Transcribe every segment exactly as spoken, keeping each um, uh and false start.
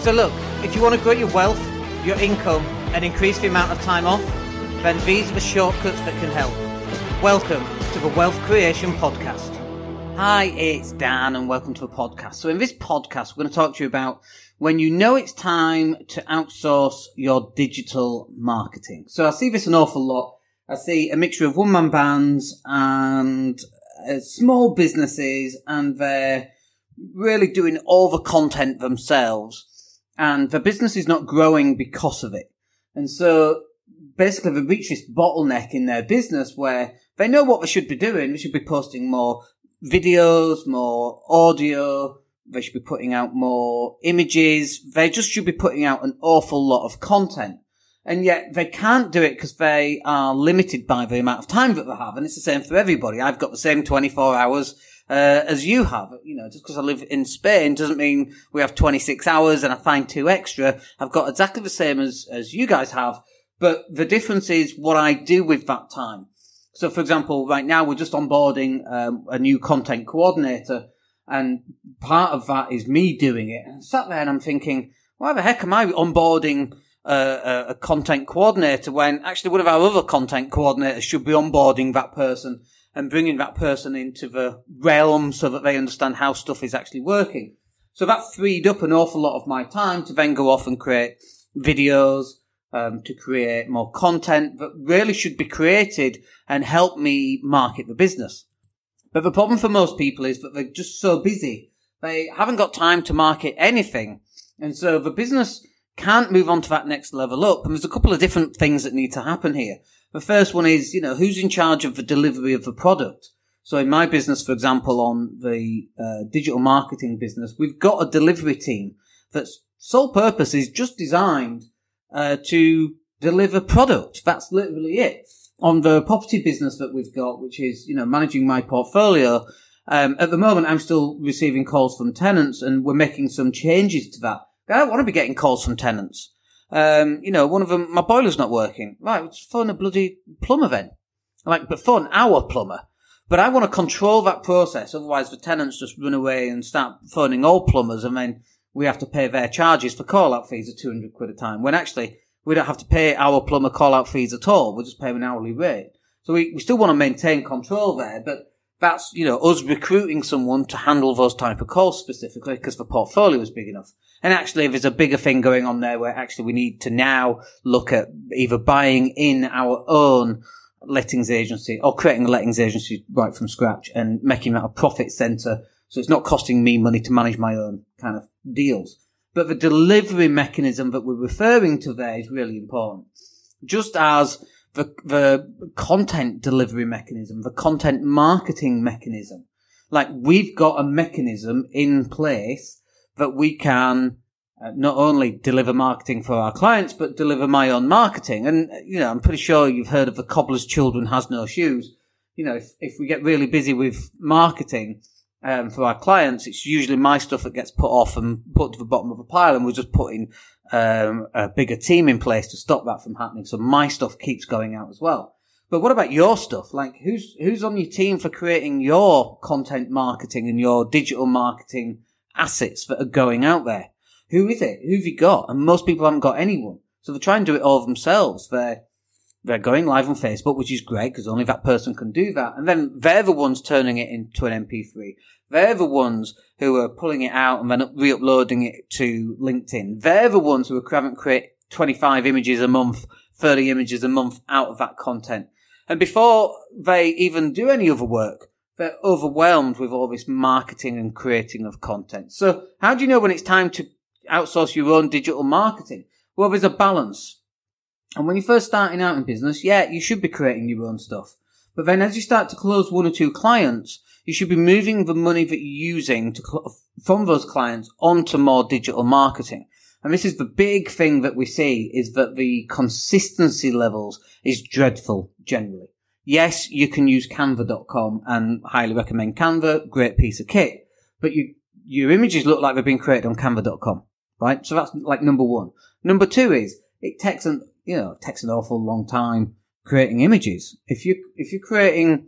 So look, if you want to grow your wealth, your income, and increase the amount of time off, then these are the shortcuts that can help. Welcome to the Wealth Creation Podcast. Hi, it's Dan and welcome to the podcast. So in this podcast, we're going to talk to you about when you know it's time to outsource your digital marketing. So I see this an awful lot. I see a mixture of one-man bands and uh, small businesses, and they're really doing all the content themselves, and the business is not growing because of it. And so basically they reach this bottleneck in their business where they know what they should be doing. They should be posting more videos, more audio. They should be putting out more images. They just should be putting out an awful lot of content. And yet they can't do it because they are limited by the amount of time that they have. And it's the same for everybody. I've got the same twenty-four hours uh, as you have. You know, just because I live in Spain doesn't mean we have twenty-six hours and I find two extra. I've got exactly the same as, as you guys have. But the difference is what I do with that time. So, for example, right now we're just onboarding um, a new content coordinator. And part of that is me doing it. And I sat there and I'm thinking, why the heck am I onboarding Uh, a content coordinator when actually one of our other content coordinators should be onboarding that person and bringing that person into the realm so that they understand how stuff is actually working. So that freed up an awful lot of my time to then go off and create videos, um, to create more content that really should be created and help me market the business. But the problem for most people is that they're just so busy. They haven't got time to market anything. And so the business can't move on to that next level up. And there's a couple of different things that need to happen here. The first one is, you know, who's in charge of the delivery of the product? So in my business, for example, on the uh, digital marketing business, we've got a delivery team that's sole purpose is just designed uh, to deliver product. That's literally it. On the property business that we've got, which is, you know, managing my portfolio, um, at the moment, I'm still receiving calls from tenants and we're making some changes to that. I don't want to be getting calls from tenants. Um, you know, one of them, my boiler's not working. Right, let's phone a bloody plumber then. Like, but phone our plumber. But I want to control that process. Otherwise, the tenants just run away and start phoning all plumbers, and then we have to pay their charges for call-out fees of two hundred quid a time. When actually, we don't have to pay our plumber call-out fees at all. We'll just pay an hourly rate. So we, we still want to maintain control there, but that's, you know, us recruiting someone to handle those type of calls specifically because the portfolio is big enough. And actually, there's a bigger thing going on there where actually we need to now look at either buying in our own lettings agency or creating a lettings agency right from scratch and making that a profit center. So it's not costing me money to manage my own kind of deals. But the delivery mechanism that we're referring to there is really important. Just as The, the content delivery mechanism, the content marketing mechanism. Like, we've got a mechanism in place that we can uh, not only deliver marketing for our clients, but deliver my own marketing. And, you know, I'm pretty sure you've heard of the cobbler's children has no shoes. You know, if, if we get really busy with marketing um, for our clients, it's usually my stuff that gets put off and put to the bottom of a pile, and we're just putting Um, a bigger team in place to stop that from happening. So my stuff keeps going out as well. But what about your stuff? Like, who's, who's on your team for creating your content marketing and your digital marketing assets that are going out there? Who is it? Who have you got? And most people haven't got anyone. So they try and do it all themselves. They're, they're going live on Facebook, which is great because only that person can do that. And then they're the ones turning it into an M P three. They're the ones who are pulling it out and then re-uploading it to LinkedIn. They're the ones who are having to create twenty-five images a month, thirty images a month out of that content. And before they even do any other work, they're overwhelmed with all this marketing and creating of content. So how do you know when it's time to outsource your own digital marketing? Well, there's a balance. And when you're first starting out in business, yeah, you should be creating your own stuff. But then as you start to close one or two clients, you should be moving the money that you're using to, from those clients onto more digital marketing. And this is the big thing that we see, is that the consistency levels is dreadful generally. Yes, you can use canva dot com and highly recommend Canva, great piece of kit, but you, your images look like they've been created on canva dot com, right? So that's like number one. Number two is it takes an, you know, it takes an awful long time creating images. If you, if you're creating,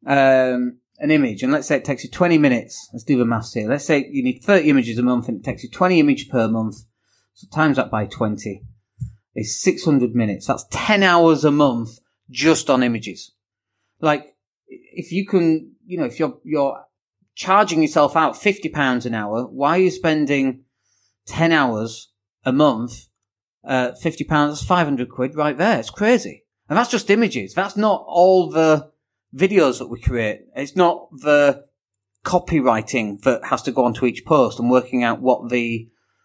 um, an image, and let's say it takes you twenty minutes, let's do the maths here. Let's say you need thirty images a month and it takes you twenty images per month. So times that by twenty is six hundred minutes. That's ten hours a month just on images. Like, if you can, you know, if you're, you're charging yourself out fifty pounds an hour, why are you spending ten hours a month, uh, fifty pounds, that's five hundred quid right there. It's crazy. And that's just images. That's not all the videos that we create. It's not the copywriting that has to go onto each post and working out what the,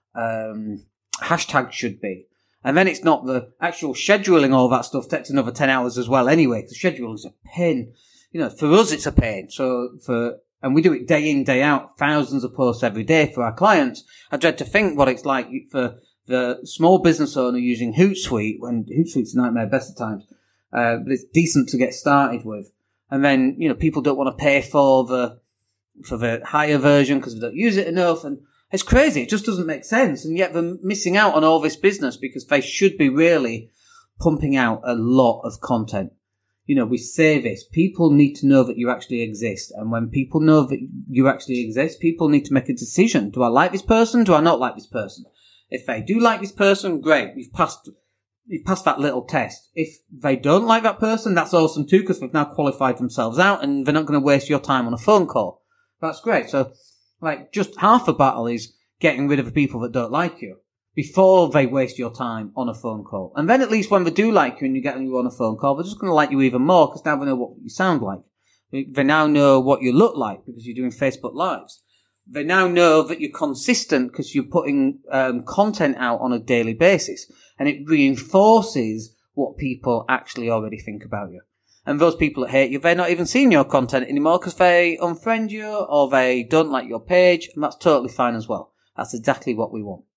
um, hashtag should be. And then it's not the actual scheduling all that stuff takes another ten hours as well anyway, because schedule is a pain. You know, for us it's a pain. So for, and we do it day in, day out, thousands of posts every day for our clients. I dread to think what it's like for the small business owner using Hootsuite, when Hootsuite's a nightmare best of times. Uh, but it's decent to get started with. And then, you know, people don't want to pay for the, for the higher version because they don't use it enough. And it's crazy. It just doesn't make sense. And yet they're missing out on all this business because they should be really pumping out a lot of content. You know, we say this. People need to know that you actually exist. And when people know that you actually exist, people need to make a decision. Do I like this person? Do I not like this person? If they do like this person, great. We've passed, we've passed that little test. If they don't like that person, that's awesome too, because they've now qualified themselves out and they're not going to waste your time on a phone call. That's great. So, like, just half the battle is getting rid of the people that don't like you before they waste your time on a phone call. And then at least when they do like you and you get you on a phone call, they're just going to like you even more because now they know what you sound like. They now know what you look like because you're doing Facebook Lives. They now know that you're consistent because you're putting um, content out on a daily basis. And it reinforces what people actually already think about you. And those people that hate you, they're not even seeing your content anymore because they unfriend you or they don't like your page. And that's totally fine as well. That's exactly what we want.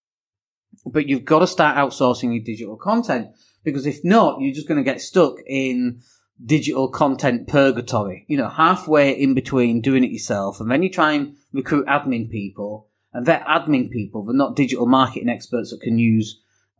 But you've got to start outsourcing your digital content, because if not, you're just going to get stuck in digital content purgatory, you know, halfway in between doing it yourself. And then you try and recruit admin people, and they're admin people. They're not digital marketing experts that can use,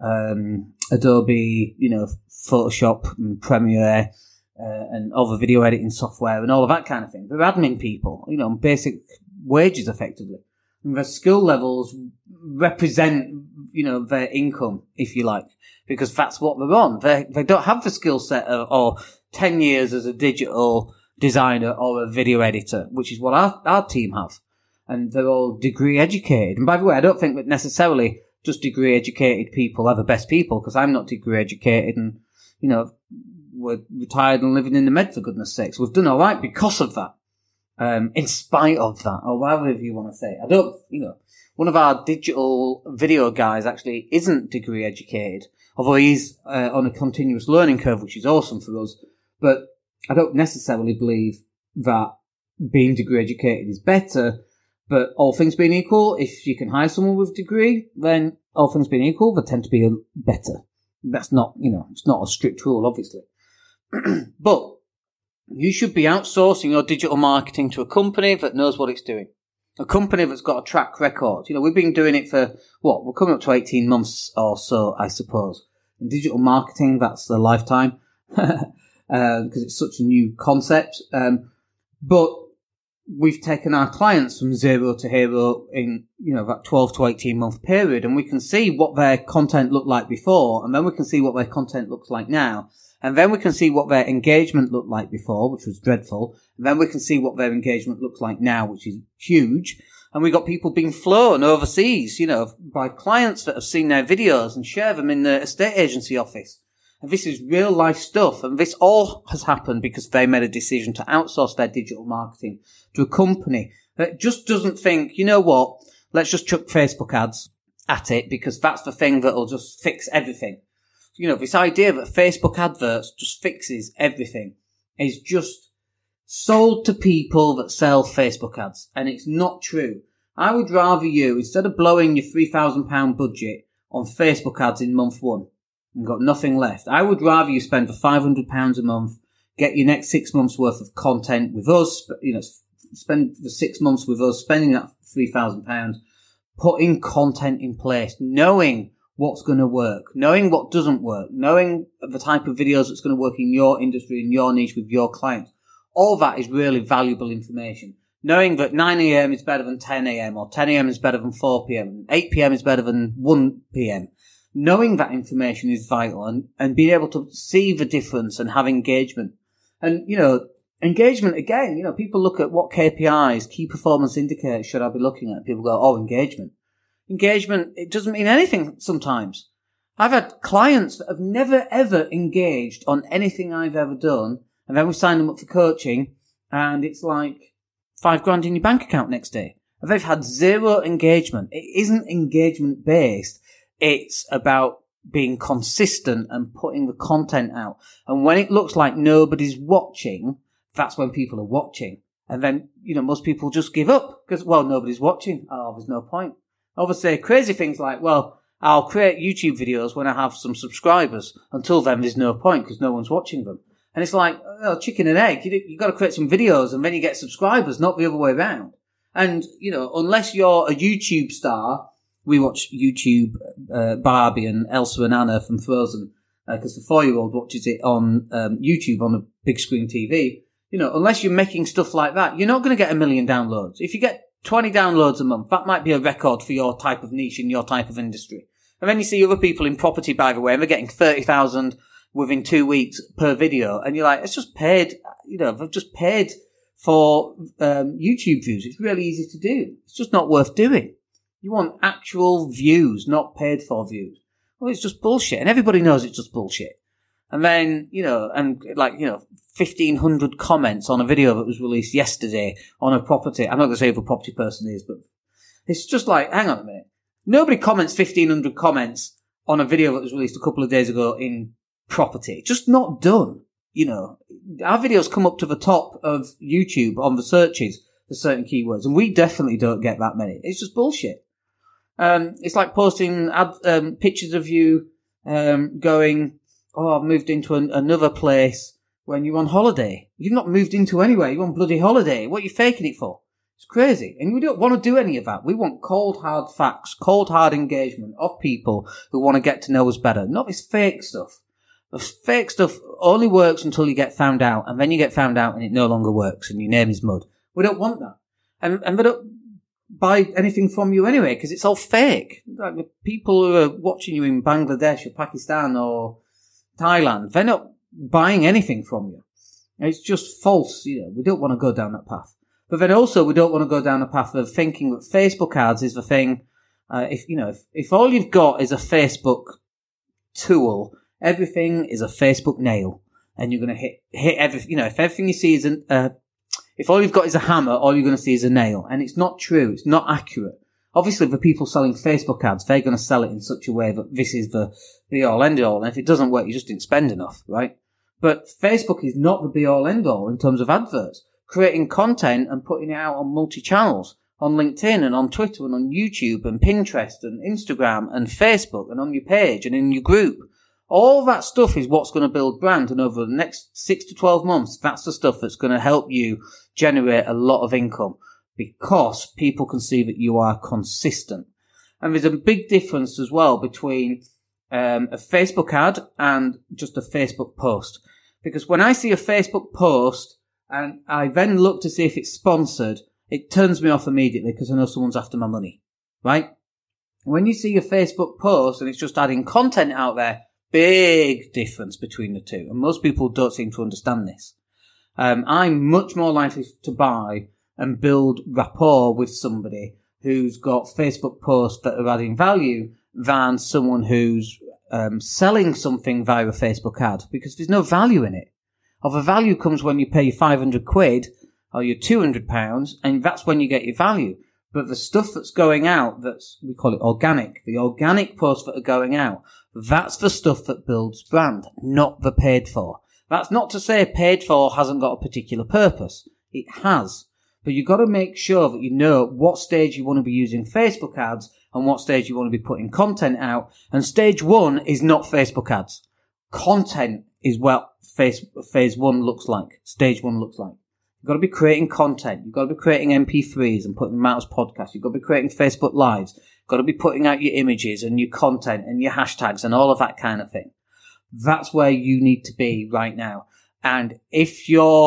um, Adobe, you know, Photoshop and Premiere, uh, and other video editing software and all of that kind of thing. They're admin people, you know, on basic wages effectively. And their skill levels represent, you know, their income, if you like, because that's what they're on. They they don't have the skill set of, or ten years as a digital designer or a video editor, which is what our, our team have. And they're all degree educated. And by the way, I don't think that necessarily just degree educated people are the best people, because I'm not degree educated and, you know, we're retired and living in the Med, for goodness sakes. We've done all right because of that. Um, in spite of that, or whatever you want to say. I don't, you know, one of our digital video guys actually isn't degree educated, although he's uh, on a continuous learning curve, which is awesome for us. But I don't necessarily believe that being degree educated is better. But all things being equal, if you can hire someone with a degree, then all things being equal, they tend to be better. That's not, you know, it's not a strict rule, obviously. But you should be outsourcing your digital marketing to a company that knows what it's doing. A company that's got a track record. You know, we've been doing it for, what, we're coming up to eighteen months or so, I suppose. In digital marketing, that's a lifetime, because uh, it's such a new concept. Um, but we've taken our clients from zero to hero in, you know, that twelve to eighteen month period, and we can see what their content looked like before, and then we can see what their content looks like now. And then we can see what their engagement looked like before, which was dreadful. And then we can see what their engagement looks like now, which is huge. And we got people being flown overseas, you know, by clients that have seen their videos and share them in the estate agency office. And this is real life stuff. And this all has happened because they made a decision to outsource their digital marketing to a company that just doesn't think, you know what, let's just chuck Facebook ads at it because that's the thing that'll just fix everything. You know, this idea that Facebook adverts just fixes everything is just sold to people that sell Facebook ads. And it's not true. I would rather you, instead of blowing your three thousand pounds budget on Facebook ads in month one and got nothing left, I would rather you spend the five hundred pounds a month, get your next six months worth of content with us, you know, spend the six months with us, spending that three thousand pounds, putting content in place, knowing what's going to work, knowing what doesn't work, knowing the type of videos that's going to work in your industry, in your niche, with your clients. All that is really valuable information. knowing that nine a.m. is better than ten a.m. or ten a.m. is better than four p.m. eight p.m. is better than one p.m. Knowing that information is vital, and, and being able to see the difference and have engagement. And, you know, engagement, again, you know, people look at what K P Is, key performance indicators, should I be looking at? People go, oh, engagement. Engagement, it doesn't mean anything sometimes. I've had clients that have never, ever engaged on anything I've ever done, and then we sign them up for coaching, and it's like five grand in your bank account next day. And they've had zero engagement. It isn't engagement based. It's about being consistent and putting the content out. And when it looks like nobody's watching, that's when people are watching. And then, you know, most people just give up because, well, nobody's watching. Oh, there's no point. Obviously, crazy things like, well, I'll create YouTube videos when I have some subscribers. Until then, there's no point because no one's watching them. And it's like, oh, chicken and egg. You, you've got to create some videos and then you get subscribers, not the other way around. And, you know, unless you're a YouTube star, we watch YouTube, uh, Barbie and Elsa and Anna from Frozen, because uh, the four-year-old watches it on um, YouTube on a big screen T V. You know, unless you're making stuff like that, you're not going to get a million downloads. If you get twenty downloads a month, that might be a record for your type of niche in your type of industry. And then you see other people in property, by the way, and they're getting thirty thousand within two weeks per video. And you're like, it's just paid, you know, they've just paid for um, YouTube views. It's really easy to do. It's just not worth doing. You want actual views, not paid for views. Well, it's just bullshit. And everybody knows it's just bullshit. And then, you know, and like, you know, fifteen hundred comments on a video that was released yesterday on a property. I'm not going to say who the property person is, but it's just like, hang on a minute. Nobody comments fifteen hundred comments on a video that was released a couple of days ago in property. Just not done. You know, our videos come up to the top of YouTube on the searches for certain keywords, and we definitely don't get that many. It's just bullshit. Um, it's like posting ad, um, pictures of you um, going, oh, I've moved into an, another place when you're on holiday. You've not moved into anywhere. You're on bloody holiday. What are you faking it for? It's crazy. And we don't want to do any of that. We want cold, hard facts, cold, hard engagement of people who want to get to know us better. Not this fake stuff. The fake stuff only works until you get found out, and then you get found out and it no longer works and your name is mud. We don't want that. And, and they don't buy anything from you anyway because it's all fake. Like the people who are watching you in Bangladesh or Pakistan or Thailand, they're not buying anything from you. It's just false. You know, we don't want to go down that path. But then also we don't want to go down the path of thinking that Facebook ads is the thing. Uh, if, you know, if, if all you've got is a Facebook tool, everything is a Facebook nail, and you're going to hit, hit everything, you know, if everything you see is an, uh, if all you've got is a hammer, all you're going to see is a nail. And it's not true. It's not accurate. Obviously, the people selling Facebook ads, they're going to sell it in such a way that this is the be all end all. And if it doesn't work, you just didn't spend enough, right? But Facebook is not the be all end all in terms of adverts. Creating content and putting it out on multi-channels, on LinkedIn and on Twitter and on YouTube and Pinterest and Instagram and Facebook and on your page and in your group. All that stuff is what's going to build brand, and over the next six to twelve months, that's the stuff that's going to help you generate a lot of income because people can see that you are consistent. And there's a big difference as well between um, a Facebook ad and just a Facebook post. Because when I see a Facebook post and I then look to see if it's sponsored, it turns me off immediately because I know someone's after my money, right? When you see a Facebook post and it's just adding content out there, big difference between the two. And most people don't seem to understand this. Um, I'm much more likely to buy and build rapport with somebody who's got Facebook posts that are adding value than someone who's um, selling something via a Facebook ad, because there's no value in it. Or the value comes when you pay your five hundred quid or your two hundred pounds, and that's when you get your value. But the stuff that's going out, that's, we call it organic, the organic posts that are going out, that's the stuff that builds brand, not the paid for. That's not to say paid for hasn't got a particular purpose. It has. But you've got to make sure that you know what stage you want to be using Facebook ads and what stage you want to be putting content out. And stage one is not Facebook ads. Content is what phase, phase one looks like, stage one looks like. You've got to be creating content. You've got to be creating M P threes and putting them out as podcasts. You've got to be creating Facebook Lives. You've got to be putting out your images and your content and your hashtags and all of that kind of thing. That's where you need to be right now. And if you're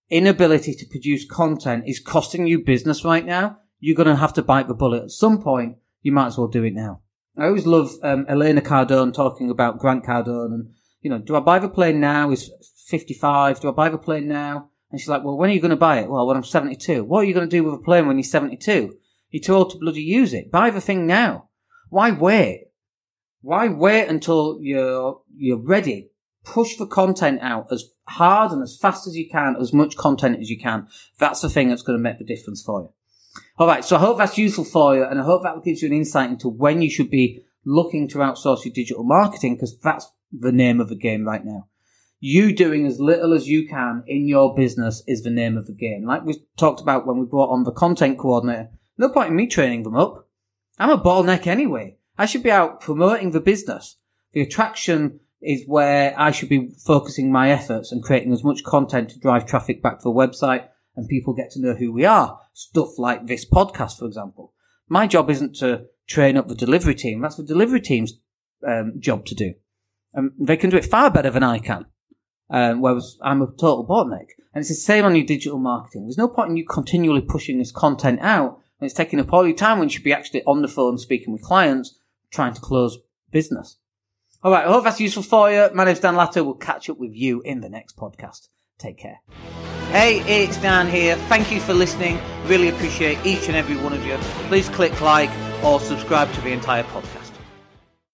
inability to produce content is costing you business right now, you're going to have to bite the bullet. At some point, you might as well do it now. I always love um, Elena Cardone talking about Grant Cardone and, you know, do I buy the plane now? He's fifty-five. Do I buy the plane now? And she's like, well, when are you going to buy it? Well, when I'm seventy-two. What are you going to do with a plane when you're seventy-two? You're too old to bloody use it. Buy the thing now. Why wait? Why wait until you're, you're ready? Push the content out as hard and as fast as you can, as much content as you can. That's the thing that's going to make the difference for you. All right, so I hope that's useful for you, and I hope that gives you an insight into when you should be looking to outsource your digital marketing, because that's the name of the game right now. You doing as little as you can in your business is the name of the game. Like we talked about when we brought on the content coordinator, no point in me training them up. I'm a bottleneck anyway. I should be out promoting the business. The attraction is where I should be focusing my efforts and creating as much content to drive traffic back to the website and people get to know who we are. Stuff like this podcast, for example. My job isn't to train up the delivery team. That's the delivery team's um, job to do. And they can do it far better than I can. Um, whereas I'm a total bottleneck. And it's the same on your digital marketing. There's no point in you continually pushing this content out and it's taking up all your time when you should be actually on the phone speaking with clients, trying to close business. All right, I hope that's useful for you. My name's Dan Latto. We'll catch up with you in the next podcast. Take care. Hey, it's Dan here. Thank you for listening. Really appreciate each and every one of you. Please click like or subscribe to the entire podcast.